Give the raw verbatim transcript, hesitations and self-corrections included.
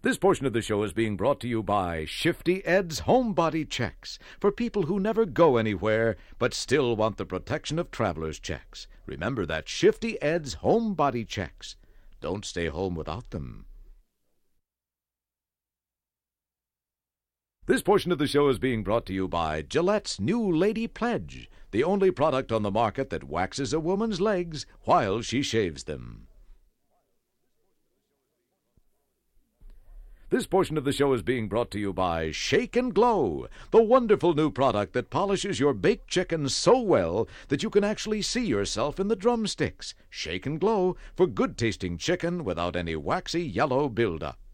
This portion of the show is being brought to you by Shifty Ed's Homebody Checks, for people who never go anywhere but still want the protection of traveler's checks. Remember that Shifty Ed's Homebody Checks. Don't stay home without them. This portion of the show is being brought to you by Gillette's New Lady Pledge, the only product on the market that waxes a woman's legs while she shaves them. This portion of the show is being brought to you by Shake and Glow, the wonderful new product that polishes your baked chicken so well that you can actually see yourself in the drumsticks. Shake and Glow for good-tasting chicken without any waxy yellow buildup.